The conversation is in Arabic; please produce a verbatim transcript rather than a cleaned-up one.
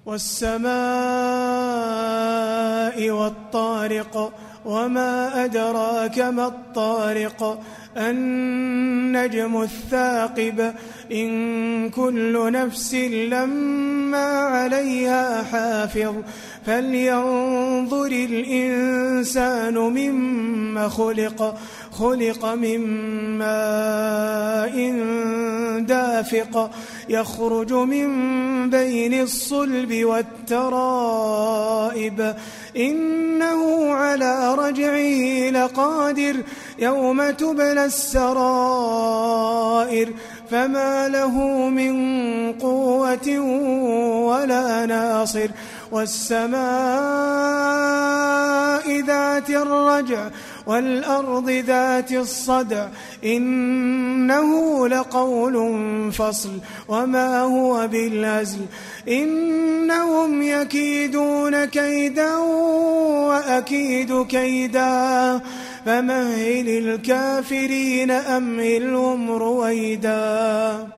والسماء والطارق وما أدراك ما الطارق النجم الثاقب إن كل نفس لما عليها حافظ فلينظر الإنسان مما خلق خلق من ماء دافق يخرج من بين الصلب والترائب إنه على رجعه لقادر يوم تبلى السرائر فما له من قوة ولا ناصر والسماء ذات الرجع والأرض ذات الصدع إنه لقول فصل وما هو بالهزل إنهم يكيدون كيدا وأكيد كيدا فمهل الكافرين أمهلهم رويدا.